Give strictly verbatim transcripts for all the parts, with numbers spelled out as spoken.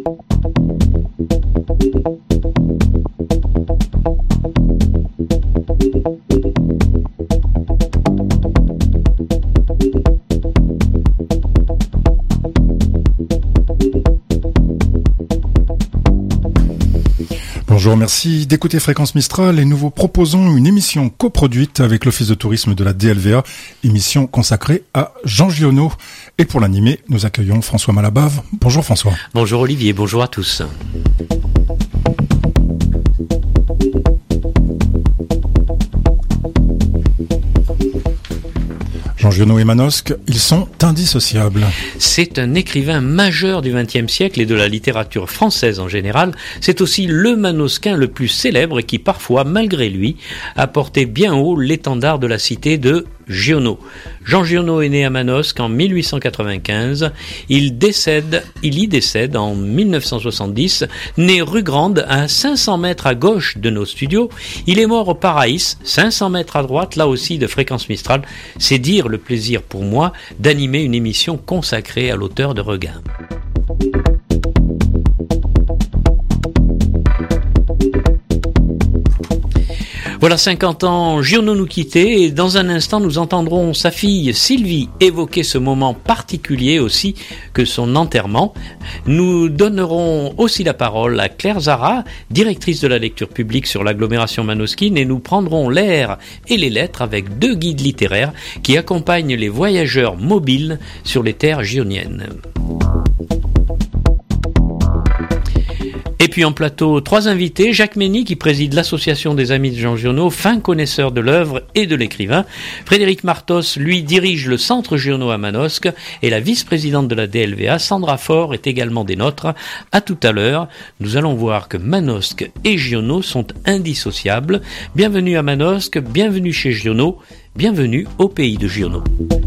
Bonjour, merci d'écouter Fréquence Mistral et nous vous proposons une émission coproduite avec l'Office de tourisme de la D L V A, émission consacrée à Jean Giono. Et pour l'animer, nous accueillons François Malabave. Bonjour François. Bonjour Olivier, bonjour à tous. Jean Giono et Manosque, ils sont indissociables. C'est un écrivain majeur du vingtième siècle et de la littérature française en général. C'est aussi le manosquin le plus célèbre et qui parfois, malgré lui, a porté bien haut l'étendard de la cité de Giono. Jean Giono est né à Manosque en mille huit cent quatre-vingt-quinze. Il décède, il y décède en mille neuf cent soixante-dix, né rue Grande, à cinq cents mètres à gauche de nos studios. Il est mort au Paraïs, cinq cents mètres à droite, là aussi de Fréquence Mistral. C'est dire le plaisir pour moi d'animer une émission consacrée à l'auteur de Requin. Voilà cinquante ans, Giono nous quittait et dans un instant nous entendrons sa fille Sylvie évoquer ce moment particulier aussi que son enterrement. Nous donnerons aussi la parole à Claire Zara, directrice de la lecture publique sur l'agglomération manosquine, et nous prendrons l'air et les lettres avec deux guides littéraires qui accompagnent les voyageurs mobiles sur les terres gioniennes. Et puis en plateau, trois invités, Jacques Mény qui préside l'association des amis de Jean Giono, fin connaisseur de l'œuvre et de l'écrivain. Frédéric Martos, lui, dirige le centre Giono à Manosque et la vice-présidente de la D L V A, Sandra Faure, est également des nôtres. À tout à l'heure, nous allons voir que Manosque et Giono sont indissociables. Bienvenue à Manosque, bienvenue chez Giono, bienvenue au pays de Giono.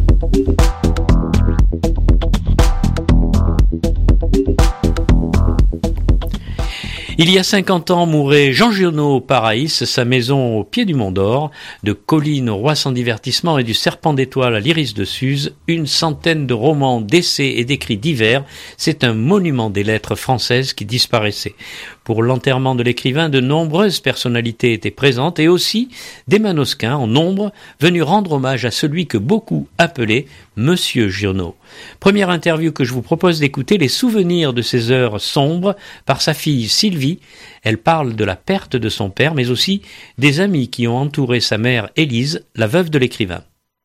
Il y a cinquante ans mourait Jean Giono au Paraïs, sa maison au pied du Mont d'Or, de Colline au Roi sans divertissement et du Serpent d'étoiles à l'Iris de Suse, une centaine de romans, d'essais et d'écrits divers, c'est un monument des lettres françaises qui disparaissait. Pour l'enterrement de l'écrivain, de nombreuses personnalités étaient présentes et aussi des manosquins en nombre venus rendre hommage à celui que beaucoup appelaient Monsieur Giono. Première interview que je vous propose d'écouter, les souvenirs de ces heures sombres par sa fille Sylvie. Elle parle de la perte de son père, mais aussi des amis qui ont entouré sa mère Élise, la veuve de l'écrivain.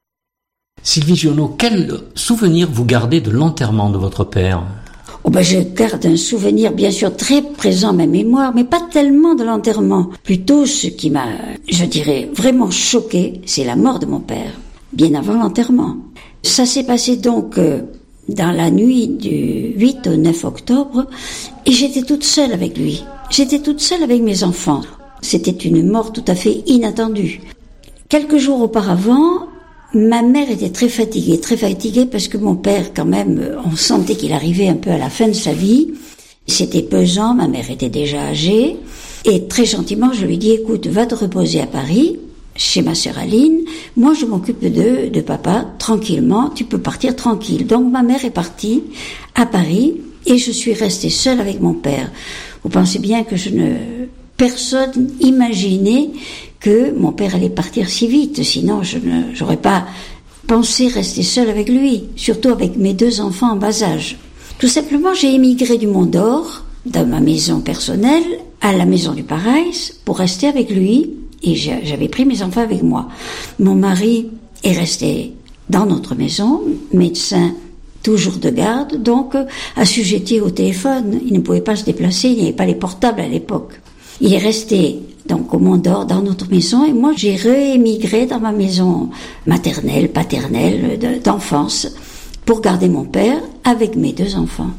Sylvie Giono, quel souvenir vous gardez de l'enterrement de votre père ? Oh ben je garde un souvenir bien sûr très présent à ma mémoire, mais pas tellement de l'enterrement. Plutôt ce qui m'a, je dirais, vraiment choqué, c'est la mort de mon père, bien avant l'enterrement. Ça s'est passé donc euh, dans la nuit du huit au neuf octobre, et j'étais toute seule avec lui. J'étais toute seule avec mes enfants. C'était une mort tout à fait inattendue. Quelques jours auparavant, ma mère était très fatiguée, très fatiguée parce que mon père, quand même, on sentait qu'il arrivait un peu à la fin de sa vie. C'était pesant, ma mère était déjà âgée. Et très gentiment, je lui dis, écoute, va te reposer à Paris, chez ma sœur Aline. Moi, je m'occupe de, de papa, tranquillement, tu peux partir tranquille. Donc, ma mère est partie à Paris et je suis restée seule avec mon père. Vous pensez bien que je ne... Personne imaginait que mon père allait partir si vite, sinon je ne, j'aurais pas pensé rester seule avec lui, surtout avec mes deux enfants en bas âge. Tout simplement, j'ai émigré du Mont d'Or, dans ma maison personnelle, à la maison du Paraïs, pour rester avec lui, et j'avais pris mes enfants avec moi. Mon mari est resté dans notre maison, médecin toujours de garde, donc assujetti au téléphone, il ne pouvait pas se déplacer, il n'y avait pas les portables à l'époque. Il est resté donc au Mont d'Or dans notre maison et moi j'ai réémigré dans ma maison maternelle, paternelle, de, d'enfance pour garder mon père avec mes deux enfants.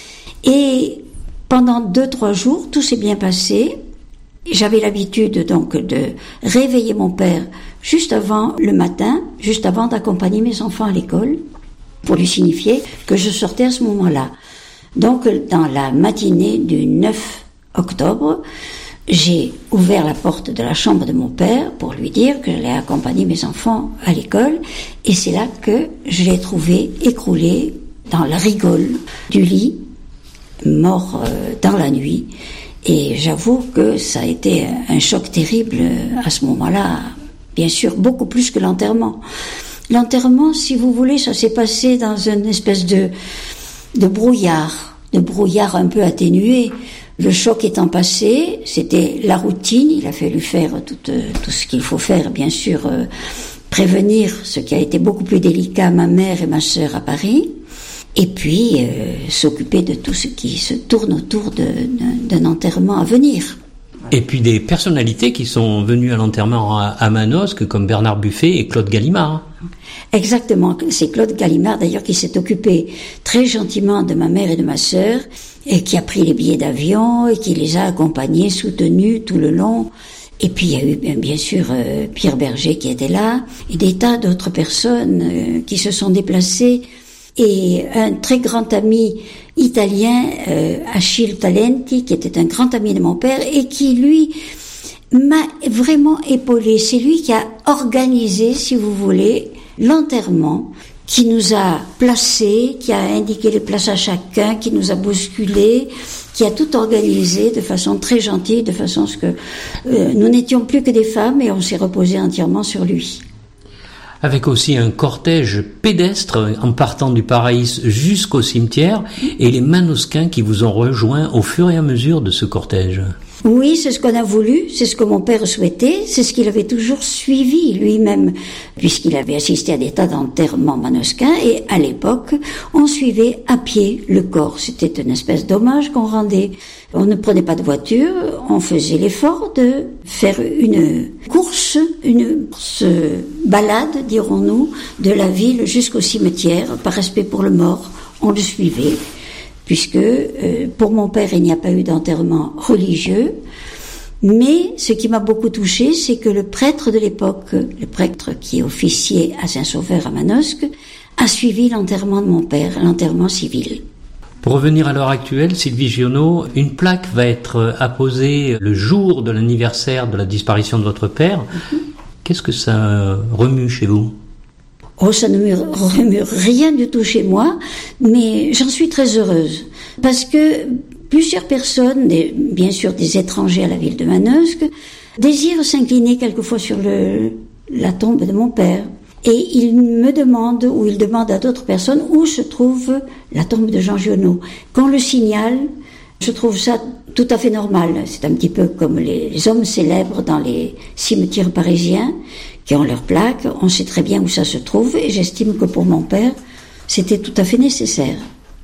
Et pendant deux, trois jours, tout s'est bien passé. J'avais l'habitude donc de réveiller mon père juste avant le matin, juste avant d'accompagner mes enfants à l'école pour lui signifier que je sortais à ce moment-là. Donc dans la matinée du neuf octobre, j'ai ouvert la porte de la chambre de mon père pour lui dire que j'allais accompagner mes enfants à l'école et c'est là que je l'ai trouvé écroulé dans la rigole du lit, mort euh, dans la nuit. Et j'avoue que ça a été un choc terrible à ce moment-là, bien sûr, beaucoup plus que l'enterrement. L'enterrement, si vous voulez, ça s'est passé dans une espèce de, de brouillard, de brouillard un peu atténué. Le choc étant passé, c'était la routine, il a fallu faire tout, tout ce qu'il faut faire, bien sûr, euh, prévenir ce qui a été beaucoup plus délicat, ma mère et ma sœur à Paris, et puis euh, s'occuper de tout ce qui se tourne autour de, de, d'un enterrement à venir. Et puis des personnalités qui sont venues à l'enterrement à, à Manosque, comme Bernard Buffet et Claude Gallimard. Exactement, c'est Claude Gallimard d'ailleurs qui s'est occupé très gentiment de ma mère et de ma sœur, et qui a pris les billets d'avion, et qui les a accompagnés, soutenus tout le long. Et puis il y a eu bien sûr euh, Pierre Berger qui était là, et des tas d'autres personnes euh, qui se sont déplacées, et un très grand ami italien, euh, Achille Talenti, qui était un grand ami de mon père, et qui lui m'a vraiment épaulé. C'est lui qui a organisé, si vous voulez, l'enterrement, qui nous a placés, qui a indiqué les places à chacun, qui nous a bousculés, qui a tout organisé de façon très gentille, de façon à ce que euh, nous n'étions plus que des femmes, et on s'est reposé entièrement sur lui. Avec aussi un cortège pédestre en partant du Paraïs jusqu'au cimetière, et les Manosquins qui vous ont rejoint au fur et à mesure de ce cortège. Oui, c'est ce qu'on a voulu, c'est ce que mon père souhaitait, c'est ce qu'il avait toujours suivi lui-même, puisqu'il avait assisté à des tas d'enterrements manosquins, et à l'époque, on suivait à pied le corps. C'était une espèce d'hommage qu'on rendait. On ne prenait pas de voiture, on faisait l'effort de faire une course, une course balade, dirons-nous, de la ville jusqu'au cimetière, par respect pour le mort, on le suivait. Puisque euh, pour mon père, il n'y a pas eu d'enterrement religieux, mais ce qui m'a beaucoup touchée, c'est que le prêtre de l'époque, le prêtre qui officiait à Saint-Sauveur à Manosque, a suivi l'enterrement de mon père, l'enterrement civil. Pour revenir à l'heure actuelle, Sylvie Giono, une plaque va être apposée le jour de l'anniversaire de la disparition de votre père. Mm-hmm. Qu'est-ce que ça remue chez vous ? Oh, ça ne me remue rien du tout chez moi, mais j'en suis très heureuse. Parce que plusieurs personnes, et bien sûr des étrangers à la ville de Manosque, désirent s'incliner quelquefois sur le, la tombe de mon père. Et ils me demandent, ou ils demandent à d'autres personnes, où se trouve la tombe de Jean Giono. Qu'on le signale, je trouve ça tout à fait normal. C'est un petit peu comme les, les hommes célèbres dans les cimetières parisiens, qui ont leur plaque, on sait très bien où ça se trouve, et j'estime que pour mon père, c'était tout à fait nécessaire.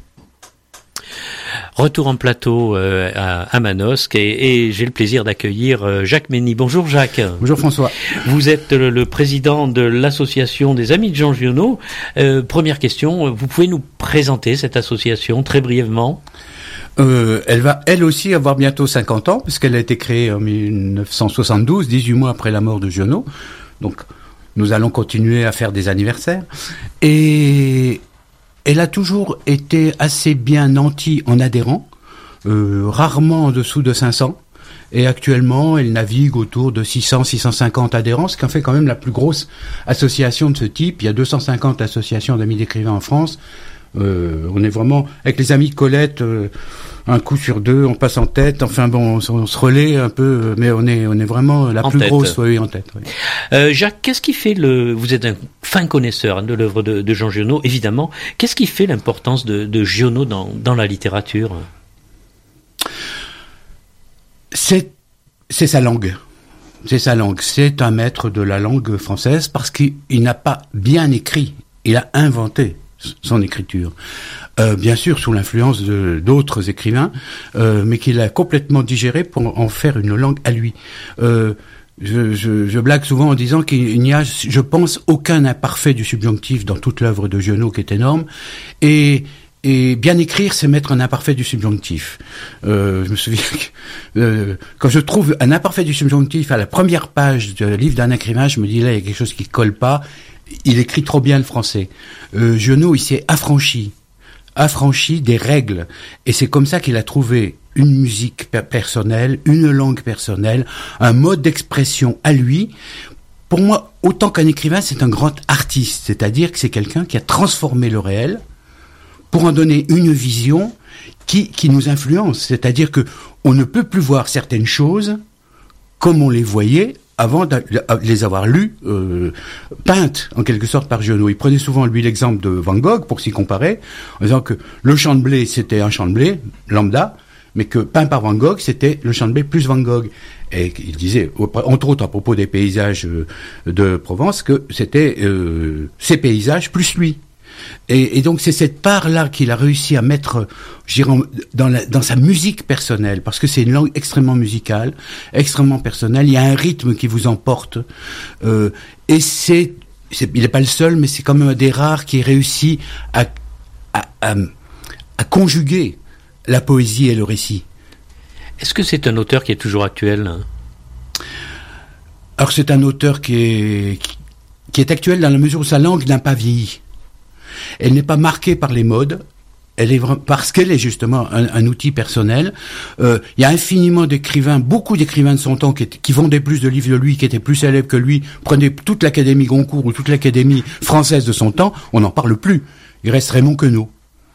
Retour en plateau euh, à, à Manosque, et, et j'ai le plaisir d'accueillir euh, Jacques Mény. Bonjour Jacques. Bonjour François. Vous êtes le, le président de l'association des Amis de Jean Giono. Euh, première question, vous pouvez nous présenter cette association très brièvement ? Euh, elle va, elle aussi, avoir bientôt cinquante ans, puisqu'elle a été créée en dix-neuf cent soixante-douze, dix-huit mois après la mort de Giono. Donc, nous allons continuer à faire des anniversaires. Et elle a toujours été assez bien nantie en adhérents, euh, rarement en dessous de cinq cents. Et actuellement, elle navigue autour de six cents, six cent cinquante adhérents, ce qui en fait quand même la plus grosse association de ce type. Il y a deux cent cinquante associations d'amis d'écrivains en France. Euh, on est vraiment, avec les amis de Colette, euh, un coup sur deux, on passe en tête. Enfin bon, on, on se relaie un peu, mais on est, on est vraiment la en plus tête. grosse, oui, en tête. Oui. Euh, Jacques, qu'est-ce qui fait le, vous êtes un fin connaisseur de l'œuvre de, de Jean Giono, évidemment. Qu'est-ce qui fait l'importance de, de Giono dans, dans la littérature ? C'est, c'est sa langue. C'est sa langue. C'est un maître de la langue française parce qu'il il n'a pas bien écrit. Il a inventé son écriture. Euh, bien sûr, sous l'influence de, d'autres écrivains, euh, mais qu'il a complètement digéré pour en faire une langue à lui. Euh, je, je, je blague souvent en disant qu'il n'y a, je pense, aucun imparfait du subjonctif dans toute l'œuvre de Giono, qui est énorme. Et Et bien écrire, c'est mettre un imparfait du subjonctif. Euh, je me souviens que euh, quand je trouve un imparfait du subjonctif à la première page du livre d'un écrivain, je me dis là, il y a quelque chose qui colle pas. Il écrit trop bien le français. Euh, Giono, il s'est affranchi, affranchi des règles. Et c'est comme ça qu'il a trouvé une musique per- personnelle, une langue personnelle, un mode d'expression à lui. Pour moi, autant qu'un écrivain, c'est un grand artiste. C'est-à-dire que c'est quelqu'un qui a transformé le réel pour en donner une vision qui, qui nous influencent. C'est-à-dire que on ne peut plus voir certaines choses comme on les voyait avant de les avoir lues, euh, peintes en quelque sorte par Giono. Il prenait souvent lui l'exemple de Van Gogh pour s'y comparer, en disant que le champ de blé c'était un champ de blé lambda, mais que peint par Van Gogh c'était le champ de blé plus Van Gogh. Et il disait, entre autres à propos des paysages de Provence, que c'était euh, ces paysages plus lui. Et, et donc c'est cette part-là qu'il a réussi à mettre, je dirais, dans, la, dans sa musique personnelle, parce que c'est une langue extrêmement musicale, extrêmement personnelle. Il y a un rythme qui vous emporte, euh, et c'est, c'est, il n'est pas le seul, mais c'est quand même un des rares qui réussit à, à, à, à conjuguer la poésie et le récit. Est-ce que c'est un auteur qui est toujours actuel ? Alors c'est un auteur qui est, qui, qui est actuel dans la mesure où sa langue n'a pas vieilli. Elle n'est pas marquée par les modes, elle est parce qu'elle est justement un, un outil personnel. Euh, il y a infiniment d'écrivains, beaucoup d'écrivains de son temps qui, qui vendaient plus de livres de lui, qui étaient plus célèbres que lui. Prenez toute l'Académie Goncourt ou toute l'Académie française de son temps, on n'en parle plus. Il reste Raymond Queneau,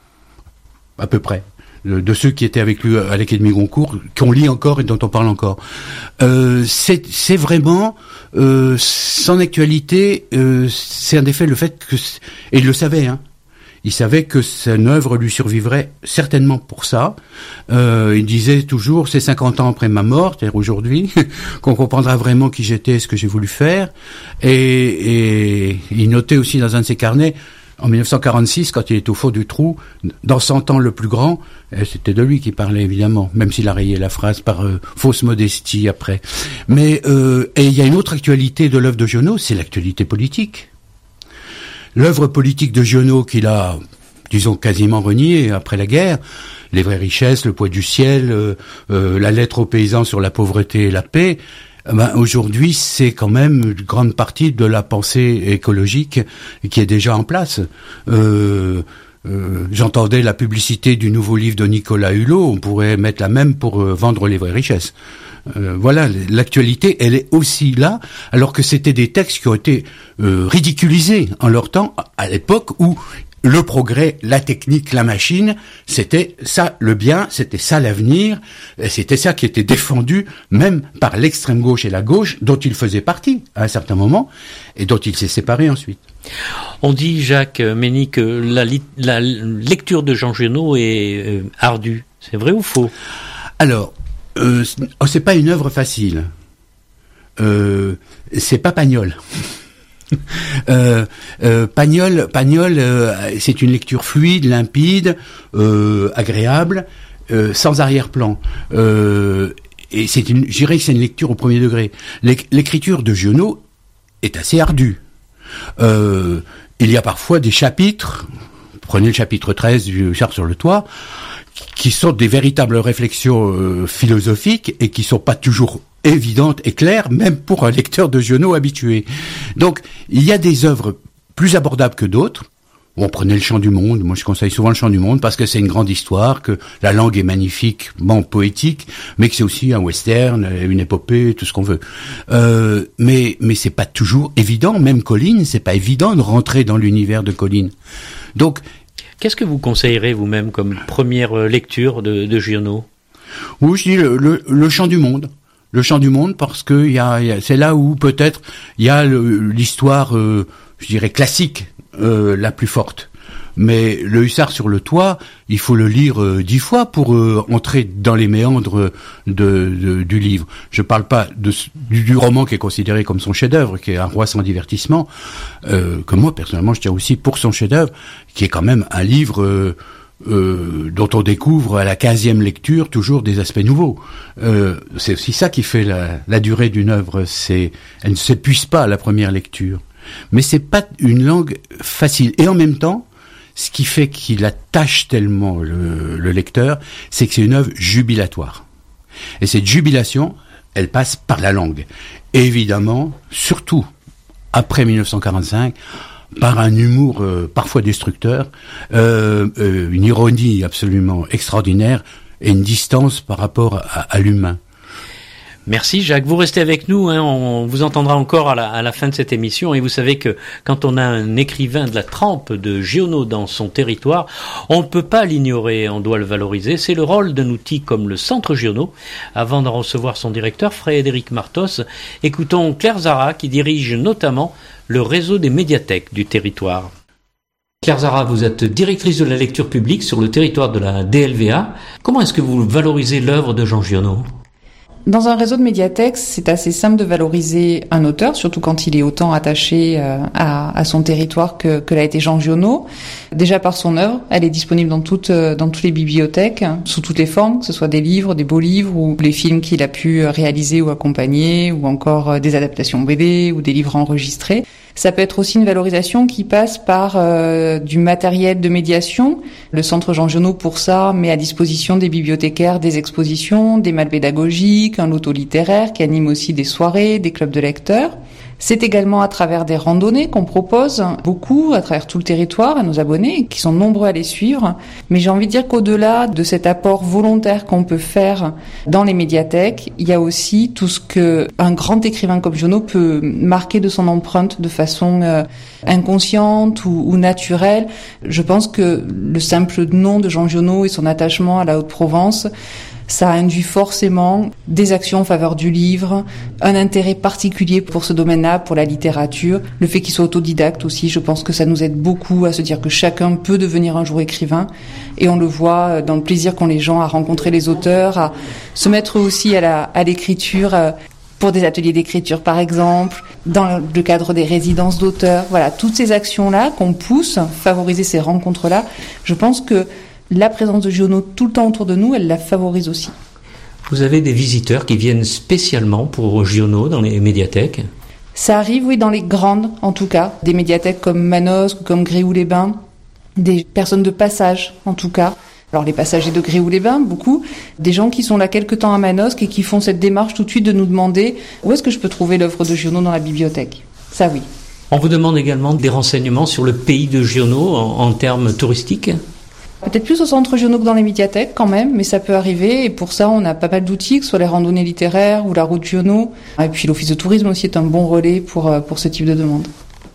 à peu près, de, de ceux qui étaient avec lui à l'Académie Goncourt, qu'on lit encore et dont on parle encore. Euh, c'est, c'est vraiment... Euh, son actualité, euh, c'est en effet le fait que, et il le savait, hein, il savait que son œuvre lui survivrait certainement pour ça. Euh, il disait toujours, c'est cinquante ans après ma mort, c'est-à-dire aujourd'hui, qu'on comprendra vraiment qui j'étais et ce que j'ai voulu faire. Et, et il notait aussi dans un de ses carnets, en dix-neuf cent quarante-six, quand il est au fond du trou, dans cent ans le plus grand, c'était de lui qui parlait évidemment, même s'il a rayé la phrase par euh, fausse modestie après. Mais euh, et il y a une autre actualité de l'œuvre de Giono, c'est l'actualité politique. L'œuvre politique de Giono qu'il a, disons, quasiment reniée après la guerre, Les vraies richesses, Le poids du ciel, euh, euh, la lettre aux paysans sur la pauvreté et la paix. Ben, aujourd'hui, c'est quand même une grande partie de la pensée écologique qui est déjà en place. Euh, euh, j'entendais la publicité du nouveau livre de Nicolas Hulot, on pourrait mettre la même pour euh, vendre Les vraies richesses. Euh, voilà, l'actualité, elle est aussi là, alors que c'était des textes qui ont été euh, ridiculisés en leur temps, à l'époque où le progrès, la technique, la machine, c'était ça le bien, c'était ça l'avenir, et c'était ça qui était défendu même par l'extrême gauche et la gauche, dont il faisait partie à un certain moment, et dont il s'est séparé ensuite. On dit, Jacques Mény, que la, li- la lecture de Jean Giono est euh, ardue. C'est vrai ou faux ? Alors, euh, c'est pas une œuvre facile. Euh, c'est pas Pagnol. Euh, euh, Pagnol, Pagnol, euh, c'est une lecture fluide, limpide, euh, agréable, euh, sans arrière-plan. Euh, et c'est une, je dirais que c'est une lecture au premier degré. L'éc- l'écriture de Giono est assez ardue. Euh, il y a parfois des chapitres, prenez le chapitre treize du Char sur le toit, qui sont des véritables réflexions euh, philosophiques et qui sont pas toujours évidente et claire, même pour un lecteur de Giono habitué. Donc, il y a des œuvres plus abordables que d'autres. On prenait le Chant du Monde. Moi, je conseille souvent le Chant du Monde parce que c'est une grande histoire, que la langue est magnifique, bon, poétique, mais que c'est aussi un western, une épopée, tout ce qu'on veut. Euh, mais, mais c'est pas toujours évident. Même Colline, c'est pas évident de rentrer dans l'univers de Colline. Donc, qu'est-ce que vous conseillerez vous-même comme première lecture de, de Giono ? Oui, je dis le, le, le Chant du Monde. Le Chant du Monde, parce que y a, y a, c'est là où peut-être il y a le, l'histoire, euh, je dirais classique, euh, la plus forte. Mais le Hussard sur le toit, il faut le lire euh, dix fois pour euh, entrer dans les méandres de, de, du livre. Je parle pas de, du, du roman qui est considéré comme son chef-d'œuvre, qui est Un roi sans divertissement, euh, que moi personnellement je tiens aussi pour son chef-d'œuvre, qui est quand même un livre euh, Euh, dont on découvre à la quinzième lecture toujours des aspects nouveaux. Euh, c'est aussi ça qui fait la, la durée d'une œuvre. C'est, elle ne s'épuise pas à la première lecture. Mais c'est pas une langue facile. Et en même temps, ce qui fait qu'il attache tellement le, le lecteur, c'est que c'est une œuvre jubilatoire. Et cette jubilation, elle passe par la langue. Et évidemment, surtout après mille neuf cent quarante-cinq, par un humour euh, parfois destructeur, euh, euh, une ironie absolument extraordinaire et une distance par rapport à, à l'humain. Merci Jacques, vous restez avec nous, hein, on vous entendra encore à la, à la fin de cette émission et vous savez que quand on a un écrivain de la trempe de Giono dans son territoire, on ne peut pas l'ignorer, on doit le valoriser, c'est le rôle d'un outil comme le Centre Giono. Avant d'en recevoir son directeur Frédéric Martos, écoutons Claire Zara qui dirige notamment le réseau des médiathèques du territoire. Claire Zara, vous êtes directrice de la lecture publique sur le territoire de la D L V A. Comment est-ce que vous valorisez l'œuvre de Jean Giono ? Dans un réseau de médiathèques, c'est assez simple de valoriser un auteur, surtout quand il est autant attaché à, à son territoire que, que l'a été Jean Giono. Déjà par son œuvre, elle est disponible dans toutes, dans toutes les bibliothèques, sous toutes les formes, que ce soit des livres, des beaux livres, ou les films qu'il a pu réaliser ou accompagner, ou encore des adaptations B D, ou des livres enregistrés. Ça peut être aussi une valorisation qui passe par euh, du matériel de médiation. Le Centre Jean Giono, pour ça, met à disposition des bibliothécaires des expositions, des malles pédagogiques, un loto littéraire qui anime aussi des soirées, des clubs de lecteurs. C'est également à travers des randonnées qu'on propose beaucoup à travers tout le territoire à nos abonnés, qui sont nombreux à les suivre. Mais j'ai envie de dire qu'au-delà de cet apport volontaire qu'on peut faire dans les médiathèques, il y a aussi tout ce que un grand écrivain comme Giono peut marquer de son empreinte de façon euh, inconsciente ou, ou naturelle. Je pense que le simple nom de Jean Giono et son attachement à la Haute-Provence, ça induit forcément des actions en faveur du livre, un intérêt particulier pour ce domaine-là, pour la littérature. Le fait qu'il soit autodidacte aussi, je pense que ça nous aide beaucoup à se dire que chacun peut devenir un jour écrivain. Et on le voit dans le plaisir qu'ont les gens à rencontrer les auteurs, à se mettre aussi à, la, à l'écriture, pour des ateliers d'écriture par exemple, dans le cadre des résidences d'auteurs. Voilà, toutes ces actions-là qu'on pousse, favoriser ces rencontres-là, je pense que la présence de Giono tout le temps autour de nous, elle la favorise aussi. Vous avez des visiteurs qui viennent spécialement pour Giono dans les médiathèques ? Ça arrive, oui, dans les grandes, en tout cas. Des médiathèques comme Manosque, comme Gréoux-les-Bains. Des personnes de passage, en tout cas. Alors, les passagers de Gréoux-les-Bains, beaucoup. Des gens qui sont là quelque temps à Manosque et qui font cette démarche tout de suite de nous demander où est-ce que je peux trouver l'œuvre de Giono dans la bibliothèque. Ça, oui. On vous demande également des renseignements sur le pays de Giono en, en termes touristiques ? Peut-être plus au Centre Giono que dans les médiathèques quand même, mais ça peut arriver. Et pour ça, on a pas mal d'outils, que ce soit les randonnées littéraires ou la route Giono. Et puis l'Office de tourisme aussi est un bon relais pour, pour ce type de demande.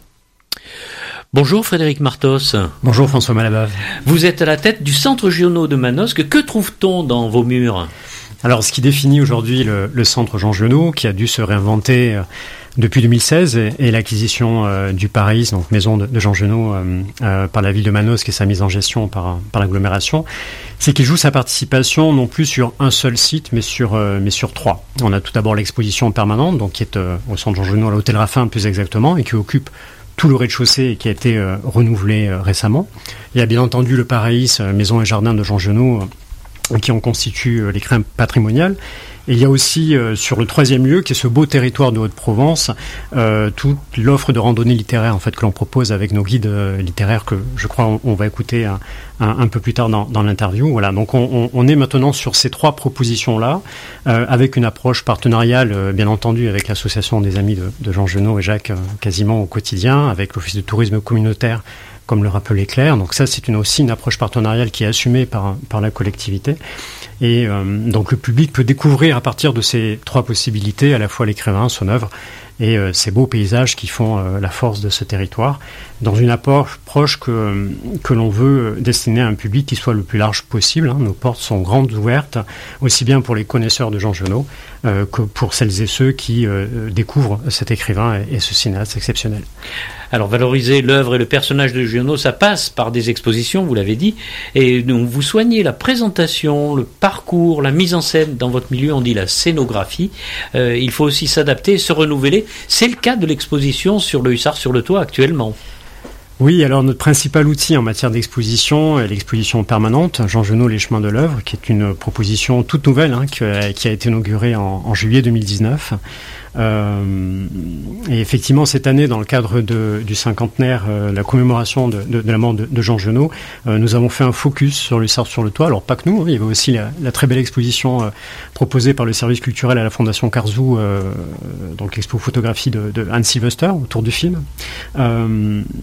Bonjour Frédéric Martos. Bonjour François Malabave. Vous êtes à la tête du Centre Giono de Manosque. Que trouve-t-on dans vos murs ? Alors, ce qui définit aujourd'hui le, le Centre Jean Giono, qui a dû se réinventer euh, depuis deux mille seize, et, et l'acquisition euh, du Paraïs, donc maison de, de Jean Giono, euh, euh, par la ville de Manosque et sa mise en gestion par, par l'agglomération, c'est qu'il joue sa participation non plus sur un seul site, mais sur, euh, mais sur trois. On a tout d'abord l'exposition permanente, donc qui est euh, au Centre Jean Giono, à l'Hôtel Raffin plus exactement, et qui occupe tout le rez-de-chaussée et qui a été euh, renouvelé euh, récemment. Il y a bien entendu le Paraïs, euh, maison et jardin de Jean Giono, euh, qui en constitue euh, l'écrin patrimonial. Et il y a aussi euh, sur le troisième lieu, qui est ce beau territoire de Haute-Provence, euh, toute l'offre de randonnée littéraire en fait que l'on propose avec nos guides euh, littéraires que je crois on, on va écouter un, un, un peu plus tard dans, dans l'interview. Voilà, donc on, on, on est maintenant sur ces trois propositions-là, euh, avec une approche partenariale, euh, bien entendu, avec l'association des amis de, de Jean Giono et Jacques, euh, quasiment au quotidien, avec l'Office de tourisme communautaire, comme le rappelait Claire. Donc ça, c'est une, aussi une approche partenariale qui est assumée par, par la collectivité. Et euh, donc le public peut découvrir à partir de ces trois possibilités à la fois l'écrivain, son œuvre et euh, ces beaux paysages qui font euh, la force de ce territoire, dans une approche que, que l'on veut destiner à un public qui soit le plus large possible. Hein. Nos portes sont grandes ouvertes, aussi bien pour les connaisseurs de Jean Giono euh, que pour celles et ceux qui euh, découvrent cet écrivain et, et ce cinéaste exceptionnel. Alors valoriser l'œuvre et le personnage de Giono, ça passe par des expositions, vous l'avez dit, et donc vous soignez la présentation, le parcours, la mise en scène. Dans votre milieu, on dit la scénographie. Euh, il faut aussi s'adapter, se renouveler. C'est le cas de l'exposition sur le Hussard sur le toit actuellement. Oui, alors notre principal outil en matière d'exposition est l'exposition permanente, Jean Giono, les chemins de l'œuvre, qui est une proposition toute nouvelle, hein, qui, a, qui a été inaugurée en, en juillet deux mille dix-neuf. Euh, et effectivement, cette année, dans le cadre de, du cinquantenaire, euh, la commémoration de, de, de la mort de, de Jean Giono, euh, nous avons fait un focus sur le Hussard sur le toit. Alors pas que nous, hein, il y avait aussi la, la très belle exposition euh, proposée par le service culturel à la Fondation Carzou, euh, donc l'expo photographie de, de Anne Sylvester autour du film. Euh, alors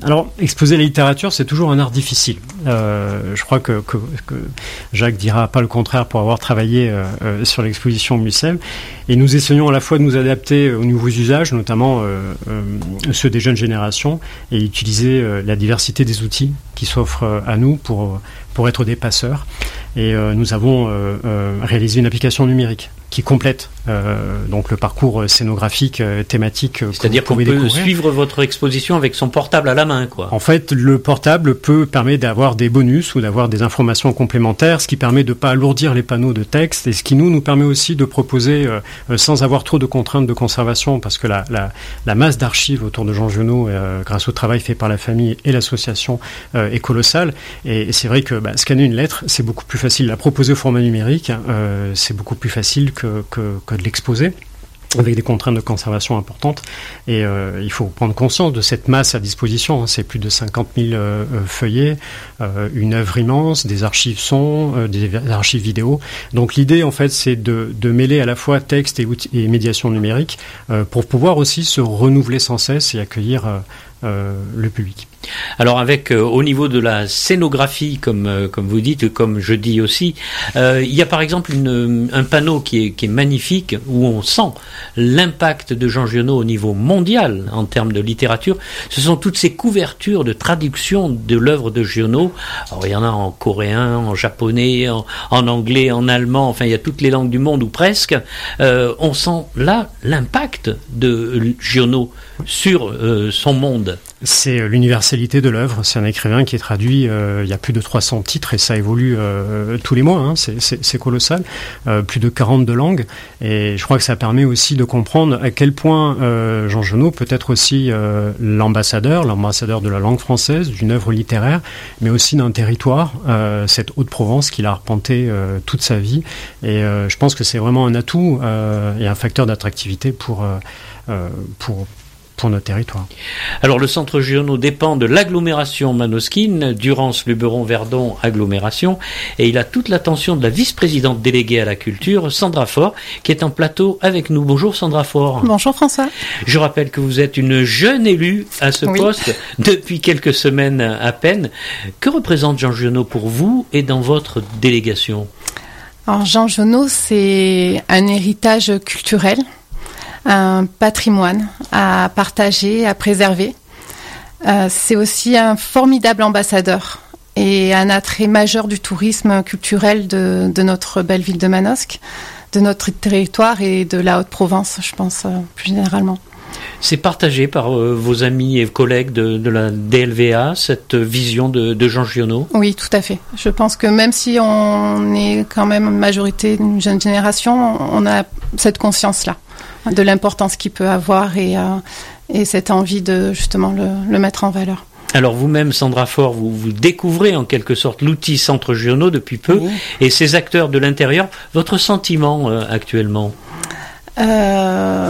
exposer la littérature, c'est toujours un art difficile. Euh, je crois que, que, que Jacques dira pas le contraire pour avoir travaillé euh, euh, sur l'exposition Mucem. Et nous essayons à la fois de nous adapter aux nouveaux usages, notamment euh, euh, ceux des jeunes générations, et utiliser euh, la diversité des outils qui s'offrent à nous pour, pour être des passeurs. Et euh, nous avons euh, euh, réalisé une application numérique qui complète euh, donc le parcours scénographique euh, thématique. C'est-à-dire qu'on peut découvrir. Suivre votre exposition avec son portable à la main, quoi. En fait, le portable peut permettre d'avoir des bonus ou d'avoir des informations complémentaires, ce qui permet de ne pas alourdir les panneaux de texte et ce qui nous nous permet aussi de proposer euh, euh, sans avoir trop de contraintes de conservation, parce que la, la, la masse d'archives autour de Jean Giono, euh, grâce au travail fait par la famille et l'association, euh, est colossale. Et, et c'est vrai que bah, scanner une lettre, c'est beaucoup plus facile. La proposer au format numérique, euh, c'est beaucoup plus facile que, que, que de l'exposer, avec des contraintes de conservation importantes. Et euh, il faut prendre conscience de cette masse à disposition. Hein. C'est plus de cinquante mille euh, feuillets, euh, une œuvre immense, des archives son, euh, des archives vidéo. Donc l'idée, en fait, c'est de, de mêler à la fois texte et, outils, et médiation numérique euh, pour pouvoir aussi se renouveler sans cesse et accueillir euh, euh, le public. Alors avec euh, au niveau de la scénographie, comme euh, comme vous dites, comme je dis aussi, euh, il y a par exemple une, un panneau qui est qui est magnifique où on sent l'impact de Jean Giono au niveau mondial en termes de littérature. Ce sont toutes ces couvertures de traduction de l'œuvre de Giono. Alors il y en a en coréen, en japonais, en, en anglais, en allemand. Enfin il y a toutes les langues du monde ou presque. Euh, on sent là l'impact de Giono sur euh, son monde. C'est l'universalité de l'œuvre. C'est un écrivain qui est traduit, euh, il y a plus de trois cents titres et ça évolue euh, tous les mois. Hein. C'est, c'est, c'est colossal. Euh, plus de quarante-deux langues. Et je crois que ça permet aussi de comprendre à quel point euh, Jean Giono peut être aussi euh, l'ambassadeur, l'ambassadeur de la langue française, d'une œuvre littéraire, mais aussi d'un territoire, euh, cette Haute-Provence qu'il a arpenté euh, toute sa vie. Et euh, je pense que c'est vraiment un atout euh, et un facteur d'attractivité pour, euh, euh, pour pour notre territoire. Alors le centre Giono dépend de l'agglomération manosquine, Durance-Luberon-Verdon agglomération, et il a toute l'attention de la vice-présidente déléguée à la culture, Sandra Faure, qui est en plateau avec nous. Bonjour Sandra Faure. Bonjour François. Je rappelle que vous êtes une jeune élue à ce oui. poste depuis quelques semaines à peine. Que représente Jean Giono pour vous et dans votre délégation ? Alors Jean Giono, c'est un héritage culturel, un patrimoine à partager, à préserver. Euh, c'est aussi un formidable ambassadeur et un attrait majeur du tourisme culturel de, de notre belle ville de Manosque, de notre territoire et de la Haute-Provence, je pense, euh, plus généralement. C'est partagé par euh, vos amis et collègues de, de la D L V A, cette vision de, de Jean Giono ? Oui, tout à fait. Je pense que même si on est quand même majorité d'une jeune génération, on a cette conscience-là de l'importance qu'il peut avoir et, euh, et cette envie de justement le, le mettre en valeur. Alors vous-même, Sandra Faure, vous, vous découvrez en quelque sorte l'outil Centre Giono depuis peu, oui. Et ces acteurs de l'intérieur, votre sentiment euh, actuellement ? euh,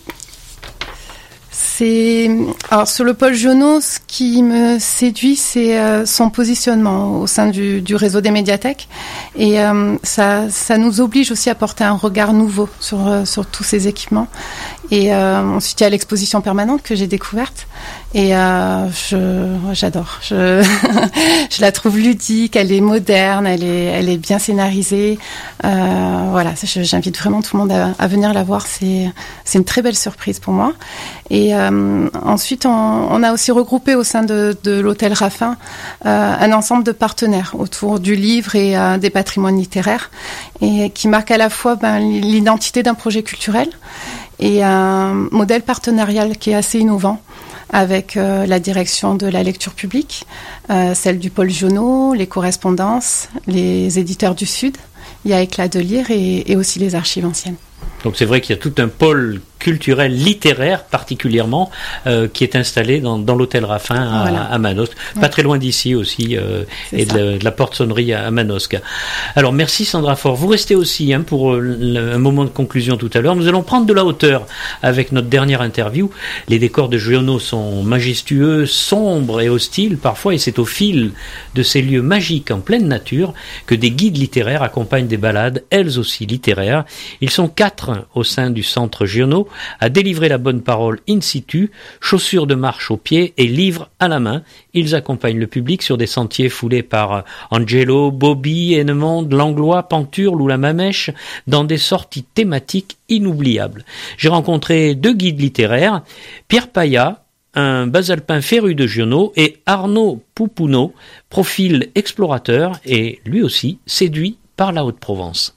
C'est alors sur le pôle Giono, ce qui me séduit, c'est euh, son positionnement au sein du, du réseau des médiathèques, et euh, ça, ça nous oblige aussi à porter un regard nouveau sur euh, sur tous ces équipements. Et euh, ensuite, il y a l'exposition permanente que j'ai découverte, et euh, je, j'adore. Je, je la trouve ludique, elle est moderne, elle est, elle est bien scénarisée. Euh, voilà, j'invite vraiment tout le monde à, à venir la voir. C'est, c'est une très belle surprise pour moi. Et euh, ensuite, on, on a aussi regroupé au sein de, de l'hôtel Raffin euh, un ensemble de partenaires autour du livre et euh, des patrimoines littéraires, et qui marquent à la fois ben, l'identité d'un projet culturel et un modèle partenarial qui est assez innovant avec euh, la direction de la lecture publique, euh, celle du pôle Giono, les correspondances, les éditeurs du Sud. Il y a Éclat de lire et, et aussi les archives anciennes. Donc c'est vrai qu'il y a tout un pôle culturel, littéraire particulièrement, euh, qui est installé dans, dans l'hôtel Raffin à, voilà. à Manosque, ouais. Pas très loin d'ici aussi, euh, et de la, de la porte-sonnerie à, à Manosque. Alors merci Sandra Faure. Vous restez aussi hein, pour le, un moment de conclusion tout à l'heure. Nous allons prendre de la hauteur avec notre dernière interview. Les décors de Giono sont majestueux, sombres et hostiles parfois, et c'est au fil de ces lieux magiques en pleine nature que des guides littéraires accompagnent des balades, elles aussi littéraires. Ils sont quatre au sein du centre Giono. à délivrer la bonne parole in situ, chaussures de marche aux pieds et livres à la main. Ils accompagnent le public sur des sentiers foulés par Angelo, Bobby, Hennemonde, Langlois, Panturle ou la Mamèche, dans des sorties thématiques inoubliables. J'ai rencontré deux guides littéraires, Pierre Paya, un basalpin féru de Giono, et Arnaud Poupounot, profil explorateur et lui aussi séduit par la Haute-Provence.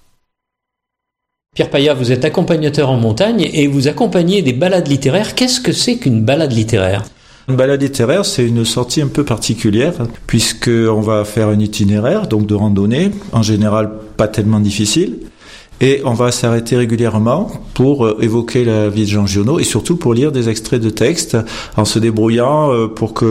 Pierre Paya, vous êtes accompagnateur en montagne et vous accompagnez des balades littéraires. Qu'est-ce que c'est qu'une balade littéraire ? Une balade littéraire, c'est une sortie un peu particulière, puisqu'on va faire un itinéraire, donc de randonnée, en général pas tellement difficile, et on va s'arrêter régulièrement pour évoquer la vie de Jean Giono, et surtout pour lire des extraits de textes, en se débrouillant pour qu'il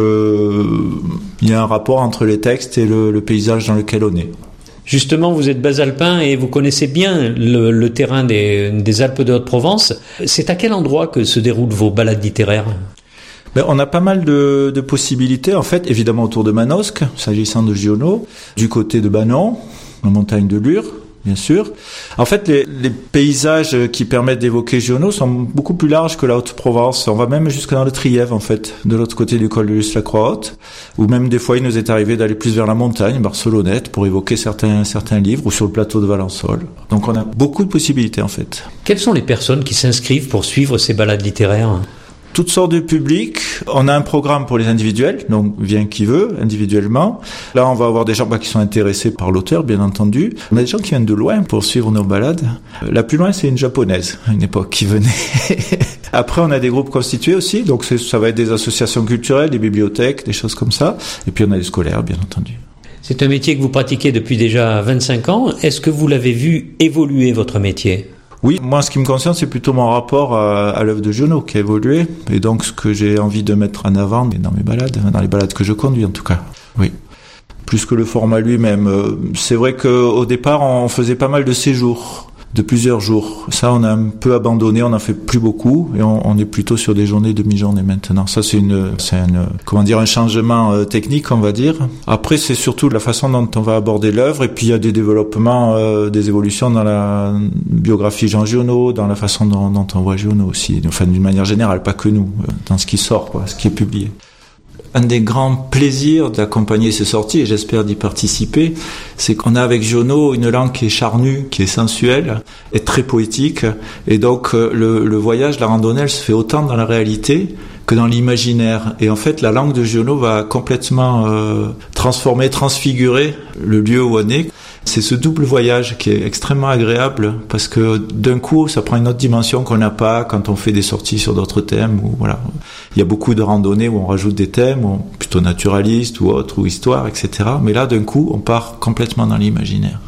y ait un rapport entre les textes et le, le paysage dans lequel on est. Justement, vous êtes basalpin et vous connaissez bien le, le terrain des, des Alpes de Haute-Provence. C'est à quel endroit que se déroulent vos balades littéraires ? Ben, on a pas mal de, de possibilités, en fait, évidemment autour de Manosque, s'agissant de Giono, du côté de Banon, la montagne de Lure, bien sûr. En fait, les, les paysages qui permettent d'évoquer Giono sont beaucoup plus larges que la Haute-Provence. On va même jusque dans le Trièves, en fait, de l'autre côté du col de Luz-la-Croix-Haute, où même des fois il nous est arrivé d'aller plus vers la montagne, Barcelonnette, pour évoquer certains, certains livres, ou sur le plateau de Valençol. Donc on a beaucoup de possibilités, en fait. Quelles sont les personnes qui s'inscrivent pour suivre ces balades littéraires ? Toutes sortes de publics. On a un programme pour les individuels, donc vient qui veut, individuellement. Là, on va avoir des gens bah, qui sont intéressés par l'auteur, bien entendu. On a des gens qui viennent de loin pour suivre nos balades. La plus loin, c'est une japonaise, à une époque, qui venait. Après, on a des groupes constitués aussi, donc c'est, ça va être des associations culturelles, des bibliothèques, des choses comme ça. Et puis, on a des scolaires, bien entendu. C'est un métier que vous pratiquez depuis déjà vingt-cinq ans. Est-ce que vous l'avez vu évoluer, votre métier ? Oui, moi, ce qui me concerne, c'est plutôt mon rapport à, à l'œuvre de Giono qui a évolué, et donc ce que j'ai envie de mettre en avant dans mes balades, dans les balades que je conduis en tout cas. Oui. Plus que le format lui-même. C'est vrai qu'au départ, on faisait pas mal de séjours, de plusieurs jours. Ça, on a un peu abandonné, on n'en fait plus beaucoup, et on, on est plutôt sur des journées, demi-journées maintenant. Ça, c'est une, c'est une, comment dire, un changement euh, technique, on va dire. Après, c'est surtout la façon dont on va aborder l'œuvre, et puis il y a des développements, euh, des évolutions dans la biographie Jean Giono, dans la façon dont, dont on voit Giono aussi. Enfin, d'une manière générale, pas que nous, euh, dans ce qui sort, quoi, ce qui est publié. Un des grands plaisirs d'accompagner ces sorties, et j'espère d'y participer, c'est qu'on a avec Giono une langue qui est charnue, qui est sensuelle, et très poétique. Et donc le, le voyage, la randonnée, elle se fait autant dans la réalité que dans l'imaginaire. Et en fait, la langue de Giono va complètement euh, transformer, transfigurer le lieu où on est. C'est ce double voyage qui est extrêmement agréable parce que d'un coup, ça prend une autre dimension qu'on n'a pas quand on fait des sorties sur d'autres thèmes. Ou voilà, il y a beaucoup de randonnées où on rajoute des thèmes, ou plutôt naturalistes ou autres, ou histoire, et cetera. Mais là, d'un coup, on part complètement dans l'imaginaire.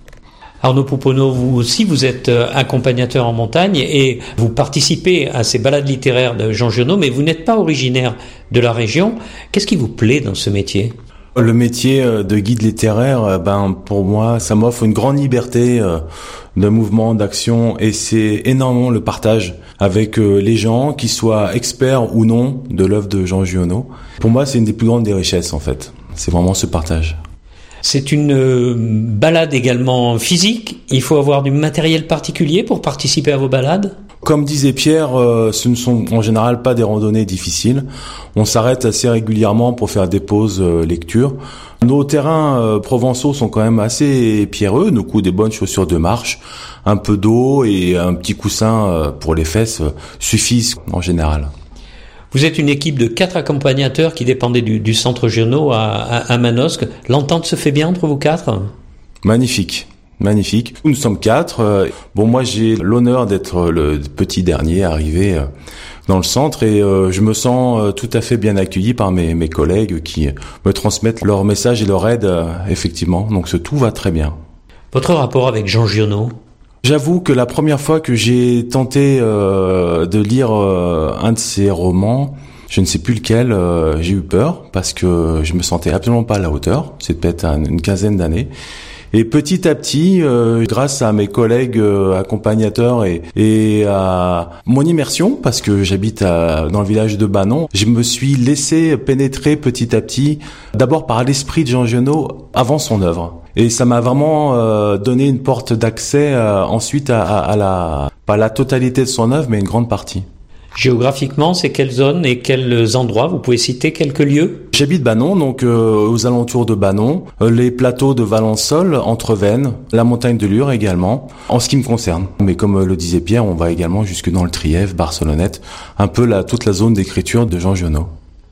Arnaud Poupounot, vous aussi, vous êtes accompagnateur en montagne et vous participez à ces balades littéraires de Jean Giono, mais vous n'êtes pas originaire de la région. Qu'est-ce qui vous plaît dans ce métier ? Le métier de guide littéraire, ben pour moi, ça m'offre une grande liberté de mouvement, d'action, et c'est énormément le partage avec les gens, qu'ils soient experts ou non de l'œuvre de Jean Giono. Pour moi, c'est une des plus grandes des richesses, en fait. C'est vraiment ce partage. C'est une balade également physique. Il faut avoir du matériel particulier pour participer à vos balades ? Comme disait Pierre, euh, ce ne sont en général pas des randonnées difficiles. On s'arrête assez régulièrement pour faire des pauses euh, lecture. Nos terrains euh, provençaux sont quand même assez pierreux, du coup des bonnes chaussures de marche, un peu d'eau et un petit coussin euh, pour les fesses euh, suffisent en général. Vous êtes une équipe de quatre accompagnateurs qui dépendaient du, du centre Giono à, à, à Manosque. L'entente se fait bien entre vous quatre ? Magnifique. Magnifique. Nous sommes quatre. Bon, moi, j'ai l'honneur d'être le petit dernier arrivé dans le centre et je me sens tout à fait bien accueilli par mes, mes collègues qui me transmettent leur message et leur aide, effectivement. Donc, ce tout va très bien. Votre rapport avec Jean Giono ? J'avoue que la première fois que j'ai tenté euh, de lire euh, un de ses romans, je ne sais plus lequel, euh, j'ai eu peur parce que je me sentais absolument pas à la hauteur. C'est peut-être une quinzaine d'années. Et petit à petit, euh, grâce à mes collègues euh, accompagnateurs et, et à mon immersion, parce que j'habite à, dans le village de Banon, je me suis laissé pénétrer petit à petit, d'abord par l'esprit de Jean Giono avant son œuvre. Et ça m'a vraiment euh, donné une porte d'accès euh, ensuite à, à, à la, pas la totalité de son œuvre, mais une grande partie. Géographiquement, c'est quelle zone et quels endroits? Vous pouvez citer quelques lieux? J'habite Banon, donc euh, aux alentours de Banon, euh, les plateaux de Valençol, Entrevennes, la montagne de Lure également, en ce qui me concerne. Mais comme euh, le disait Pierre, on va également jusque dans le Trièves, Barcelonnette, un peu la, toute la zone d'écriture de Jean Giono.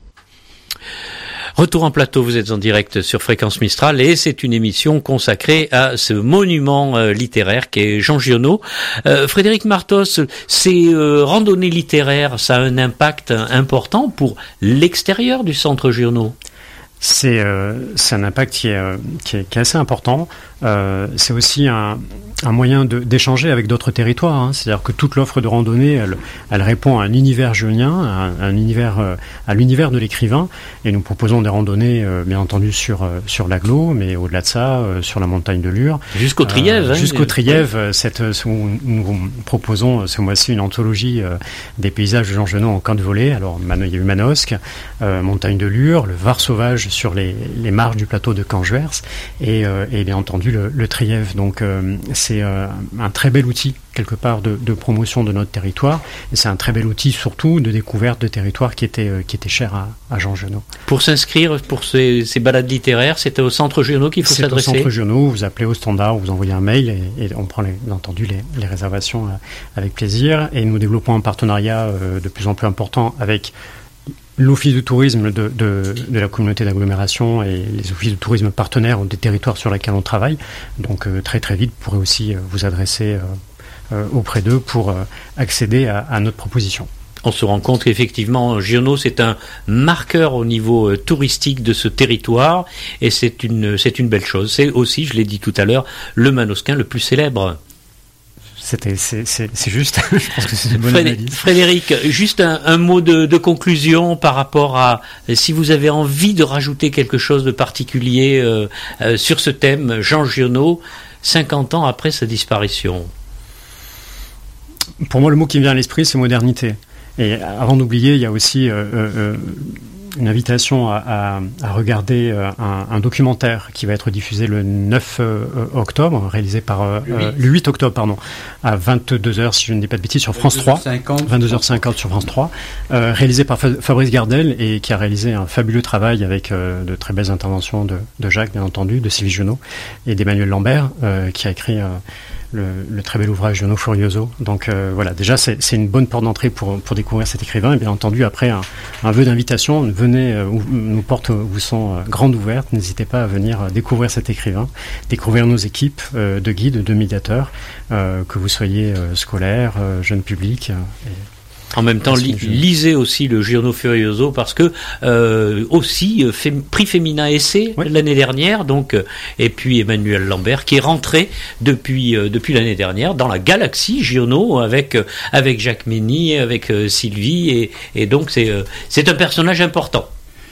Retour en plateau, vous êtes en direct sur Fréquence Mistral et c'est une émission consacrée à ce monument euh, littéraire qu'est Jean Giono. Euh, Frédéric Martos, ces euh, randonnées littéraires, ça a un impact important pour l'extérieur du centre Giono? C'est euh, c'est un impact qui est, euh, qui est, qui est assez important. Euh, c'est aussi un, un moyen de, d'échanger avec d'autres territoires. Hein. C'est-à-dire que toute l'offre de randonnée, elle, elle répond à un univers gionien, à un, un univers, euh, à l'univers de l'écrivain. Et nous proposons des randonnées, euh, bien entendu, sur euh, sur l'Aglo, mais au-delà de ça, euh, sur la montagne de Lure. Jusqu'au Trièves. Euh, hein, jusqu'au Trièves. Oui. Cette, où nous proposons ce mois-ci une anthologie euh, des paysages de Jean Giono en camp de volée. Alors, il y a eu Manosque, euh, montagne de Lure, le Var sauvage sur les, les marges du plateau de Canjuers et, euh, et bien entendu le, le Trièves. Donc euh, c'est euh, un très bel outil quelque part de, de promotion de notre territoire et c'est un très bel outil surtout de découverte de territoires qui étaient, euh, qui étaient chers à, à Jean Giono. Pour s'inscrire pour ces, ces balades littéraires, c'est au centre Giono qu'il faut c'est s'adresser? C'est au centre Giono, vous appelez au standard, vous envoyez un mail et, et on prend les, bien entendu les, les réservations euh, avec plaisir et nous développons un partenariat euh, de plus en plus important avec l'office de tourisme de, de, de la communauté d'agglomération et les offices de tourisme partenaires des territoires sur lesquels on travaille. Donc euh, très très vite, vous pourrez aussi euh, vous adresser euh, euh, auprès d'eux pour euh, accéder à, à notre proposition. On se rend compte qu'effectivement, Giono, c'est un marqueur au niveau euh, touristique de ce territoire et c'est une, c'est une belle chose. C'est aussi, je l'ai dit tout à l'heure, le Manosquin le plus célèbre. C'était, c'est, c'est, c'est juste. Je pense que c'est une bonne analyse. Frédéric, juste un, un mot de, de conclusion par rapport à si vous avez envie de rajouter quelque chose de particulier euh, euh, sur ce thème, Jean Giono, cinquante ans après sa disparition. Pour moi, le mot qui me vient à l'esprit, c'est modernité. Et avant d'oublier, il y a aussi euh, euh, une invitation à, à, à regarder euh, un, un documentaire qui va être diffusé le neuf euh, octobre, réalisé par euh, euh, le huit octobre, pardon, à vingt-deux heures, si je ne dis pas de bêtises, sur France trois, vingt-deux heures cinquante sur France trois, euh, réalisé par Fabrice Gardel et qui a réalisé un fabuleux travail avec euh, de très belles interventions de, de Jacques, bien entendu, de Sylvie Giono et d'Emmanuel Lambert, euh, qui a écrit euh, Le, le très bel ouvrage Giono Furioso. Donc euh, voilà, déjà c'est, c'est une bonne porte d'entrée pour, pour découvrir cet écrivain. Et bien entendu, après un, un vœu d'invitation, venez, euh, nos portes vous sont euh, grandes ouvertes. N'hésitez pas à venir euh, découvrir cet écrivain, découvrir nos équipes euh, de guides, de médiateurs, euh, que vous soyez euh, scolaire, euh, jeune public. Euh, et En même temps, li- lisez aussi le Giono Furioso parce que euh, aussi euh, fé- prix Féminin Essai oui. l'année dernière, donc euh, et puis Emmanuel Lambert qui est rentré depuis euh, depuis l'année dernière dans la galaxie Giono avec euh, avec Jacques Mény, avec euh, Sylvie et, et donc c'est euh, c'est un personnage important.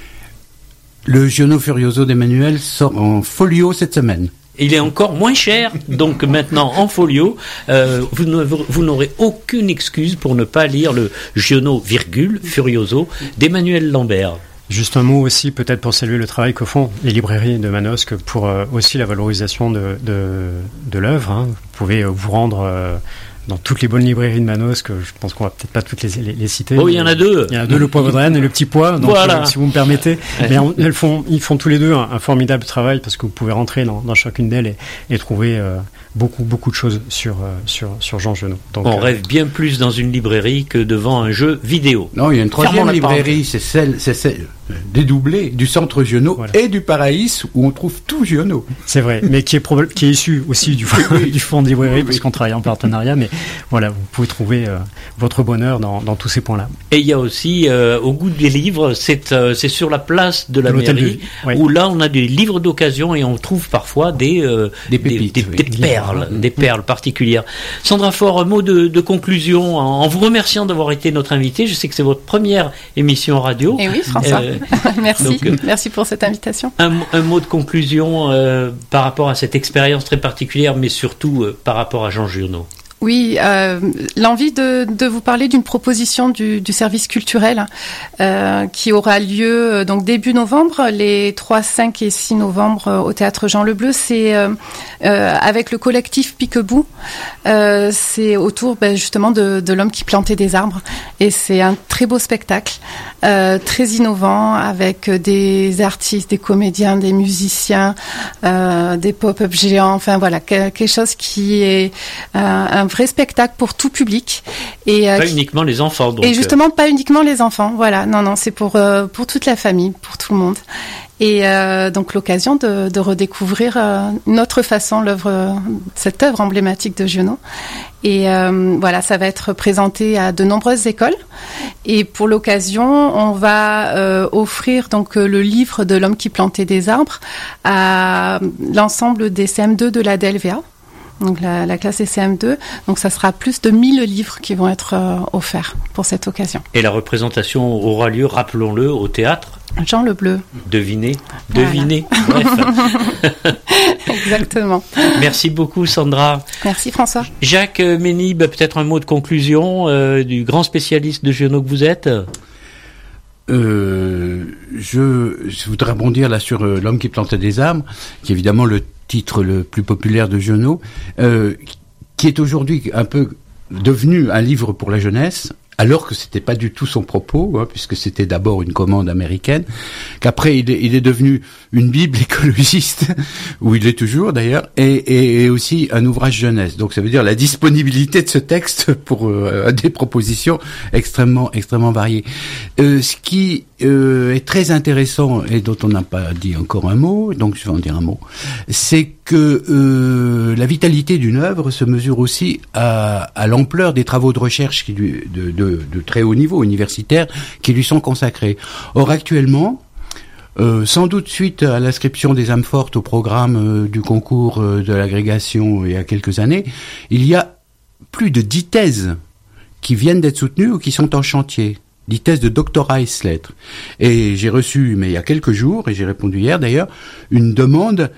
Le Giono Furioso d'Emmanuel sort en folio cette semaine. Il est encore moins cher, donc maintenant en folio, euh, vous, ne, vous n'aurez aucune excuse pour ne pas lire le Giono, virgule, Furioso d'Emmanuel Lambert. Juste un mot aussi, peut-être pour saluer le travail que font les librairies de Manosque pour euh, aussi la valorisation de, de, de l'œuvre. Hein. Vous pouvez euh, vous rendre euh, dans toutes les bonnes librairies de Manosque, je pense qu'on va peut-être pas toutes les, les, les citer. Oh, il y en a deux. Il y en a deux, le Poivre de Rennes et le Petit Pois, donc voilà. euh, si vous me permettez. Mais on, elles font, ils font tous les deux un, un formidable travail parce que vous pouvez rentrer dans, dans chacune d'elles et, et trouver euh, beaucoup, beaucoup de choses sur, euh, sur, sur Jean Giono. Donc, on euh, rêve bien plus dans une librairie que devant un jeu vidéo. Non, il y a une troisième librairie, c'est celle, c'est celle dédoublée du centre Giono voilà. et du Paraïs où on trouve tout Giono. C'est vrai, mais qui est, proba- qui est issu aussi du, oui. du fond de librairie oui, puisqu'on travaille en partenariat, mais voilà, vous pouvez trouver euh, votre bonheur dans, dans tous ces points-là. Et il y a aussi, euh, au goût des livres, c'est, euh, c'est sur la place de la L'hôtel mairie, de... oui. où là on a des livres d'occasion et on trouve parfois des, euh, des, pépites, des, des, oui. des perles, des perles particulières. Sandra Faure, un mot de, de conclusion en, en vous remerciant d'avoir été notre invitée. Je sais que c'est votre première émission radio. Et oui, François. Euh, Merci. Donc, euh, Merci pour cette invitation. Un, un mot de conclusion euh, par rapport à cette expérience très particulière, mais surtout euh, par rapport à Jean Giono. Oui, euh, l'envie de, de vous parler d'une proposition du, du service culturel euh, qui aura lieu euh, donc début novembre, les trois, cinq et six novembre euh, au Théâtre Jean Lebleu. C'est euh, euh, avec le collectif Piquebou. Euh, c'est autour ben, justement de, de l'homme qui plantait des arbres. Et c'est un très beau spectacle, euh, très innovant, avec des artistes, des comédiens, des musiciens, euh, des pop-up géants. Enfin voilà, quelque chose qui est euh, un vrai spectacle pour tout public et euh, pas qui... uniquement les enfants donc. Et justement pas uniquement les enfants, voilà, non non, c'est pour euh, pour toute la famille, pour tout le monde. Et euh, donc l'occasion de, de redécouvrir euh, une autre façon l'œuvre, cette œuvre emblématique de Giono. Et euh, voilà, ça va être présenté à de nombreuses écoles. Et pour l'occasion, on va euh, offrir donc le livre de l'homme qui plantait des arbres à l'ensemble des C M deux de la D L V A. Donc la, la classe des C M deux, donc ça sera plus de mille livres qui vont être euh, offerts pour cette occasion. Et la représentation aura lieu, rappelons-le, au théâtre Jean Lebleu. Devinez, devinez. Voilà. Bref. Exactement. Merci beaucoup Sandra. Merci François. Jacques Ménib, peut-être un mot de conclusion euh, du grand spécialiste de Giono que vous êtes. Euh, je, je voudrais rebondir là sur euh, L'homme qui plantait des arbres, qui est évidemment le titre le plus populaire de Giono, euh, qui est aujourd'hui un peu devenu un livre pour la jeunesse, alors que c'était pas du tout son propos, hein, puisque c'était d'abord une commande américaine, qu'après il est, il est devenu une bible écologiste, où il est toujours d'ailleurs, et, et, et aussi un ouvrage jeunesse. Donc ça veut dire la disponibilité de ce texte pour euh, des propositions extrêmement extrêmement variées. Euh, ce qui euh, est très intéressant et dont on n'a pas dit encore un mot, donc je vais en dire un mot, c'est que euh, la vitalité d'une œuvre se mesure aussi à, à l'ampleur des travaux de recherche qui lui, de, de, de très haut niveau universitaire qui lui sont consacrés. Or actuellement, Euh, sans doute suite à l'inscription des âmes fortes au programme euh, du concours euh, de l'agrégation il y a quelques années, il y a plus de dix thèses qui viennent d'être soutenues ou qui sont en chantier. Dix thèses de doctorat ès lettres. Et j'ai reçu, mais il y a quelques jours, et j'ai répondu hier d'ailleurs, une demande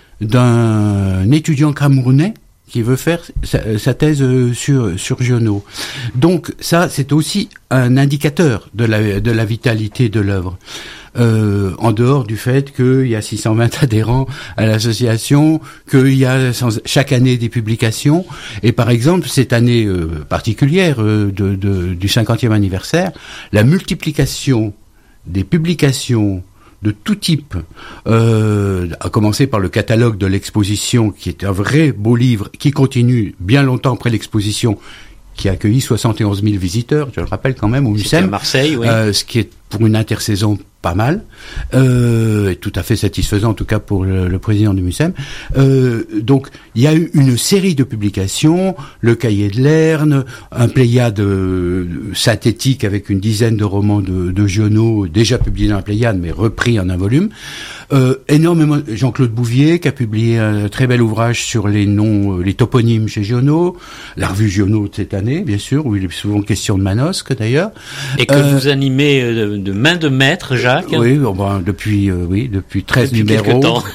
d'un étudiant camerounais qui veut faire sa, sa thèse sur sur Giono. Donc ça, c'est aussi un indicateur de la de la vitalité de l'œuvre. Euh, en dehors du fait qu'il y a six cent vingt adhérents à l'association, qu'il y a sans, chaque année des publications, et par exemple cette année euh, particulière euh, de, de, du cinquantième anniversaire, la multiplication des publications de tout type, euh, à commencer par le catalogue de l'exposition, qui est un vrai beau livre, qui continue bien longtemps après l'exposition, qui a accueilli soixante et onze mille visiteurs, je le rappelle quand même, au MUSEM. À Marseille, oui. Euh, ce qui est pour une intersaison pas mal, euh, et tout à fait satisfaisant en tout cas pour le, le président du MUSEM. Euh, donc il y a eu une série de publications, le Cahier de Lerne, un pléiade euh, synthétique avec une dizaine de romans de, de Giono déjà publiés dans la pléiade mais repris en un volume. Euh, énormément, Jean-Claude Bouvier qui a publié un très bel ouvrage sur les noms, euh, les toponymes chez Giono, la revue Giono de cette année bien sûr, où il est souvent question de Manosque d'ailleurs. Et que euh, vous animez de, de main de maître, Jacques. Oui, bon, depuis euh, oui depuis treize depuis numéros. Quelque temps.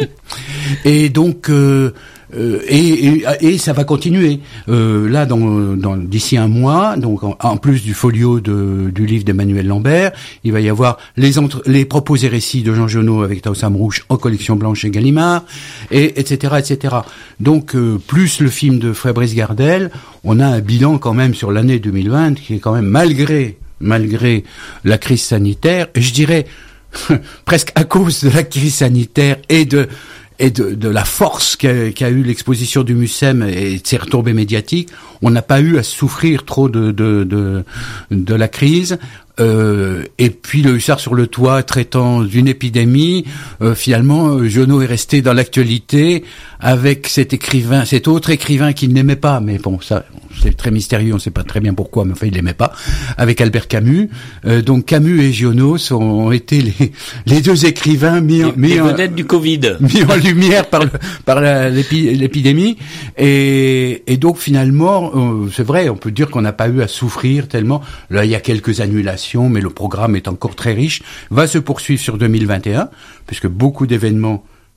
Et donc euh, euh, et, et, et ça va continuer. Euh, là, dans, dans d'ici un mois, donc en, en plus du folio de, du livre d'Emmanuel Lambert, il va y avoir les entre, les propos et récits de Jean Giono avec Taossam Rouge en collection blanche chez Gallimard, et etc etc. Donc euh, plus le film de Fabrice Gardel, on a un bilan quand même sur l'année deux mille vingt qui est quand même malgré malgré la crise sanitaire, et je dirais presque à cause de la crise sanitaire et de et de, de la force qu'a, qu'a eu l'exposition du MUSEM et de ses retombées médiatiques, on n'a pas eu à souffrir trop de de de, de la crise. Euh, et puis le hussard sur le toit traitant d'une épidémie, euh, finalement Giono est resté dans l'actualité avec cet écrivain, cet autre écrivain qu'il n'aimait pas, mais bon ça c'est très mystérieux, on ne sait pas très bien pourquoi, mais enfin il l'aimait pas, avec Albert Camus. Euh, donc Camus et Giono sont, ont été les, les deux écrivains mis en, mis, en, du Covid. mis en lumière par, le, par la, l'épi, l'épidémie, et, et donc finalement euh, c'est vrai, on peut dire qu'on n'a pas eu à souffrir tellement. Là il y a quelques annulations, mais le programme est encore très riche, va se poursuivre sur deux mille vingt et un, puisque beaucoup d'événements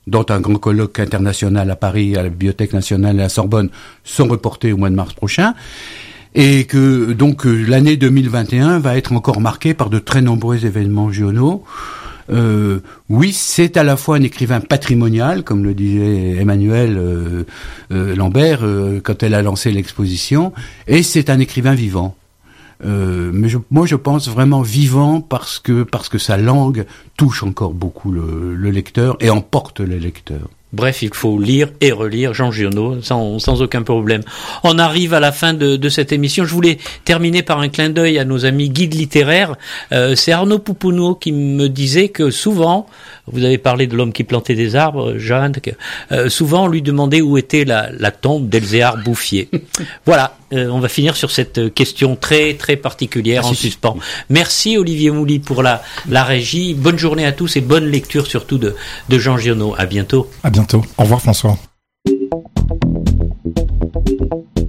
dont un grand colloque international à Paris, à la Bibliothèque nationale et à la Sorbonne, sont reportés au mois de mars prochain. Et que donc l'année deux mille vingt et un va être encore marquée par de très nombreux événements Giono. Euh, oui, c'est à la fois un écrivain patrimonial, comme le disait Emmanuel euh, euh, Lambert euh, quand elle a lancé l'exposition, et c'est un écrivain vivant. Euh, mais je, moi, je pense vraiment vivant parce que parce que sa langue touche encore beaucoup le, le lecteur et emporte le lecteur. Bref, il faut lire et relire Jean Giono sans, sans aucun problème. On arrive à la fin de, de cette émission. Je voulais terminer par un clin d'œil à nos amis guides littéraires. Euh, c'est Arnaud Pouponneau qui me disait que souvent, vous avez parlé de l'homme qui plantait des arbres, Jeanne, que, euh, souvent on lui demandait où était la, la tombe d'Elzéar Bouffier. Voilà, euh, on va finir sur cette question très très particulière ah, en si, suspens. Si. Merci Olivier Mouly pour la, la régie. Bonne journée à tous et bonne lecture surtout de, de Jean Giono. À bientôt. À bientôt. Au revoir François.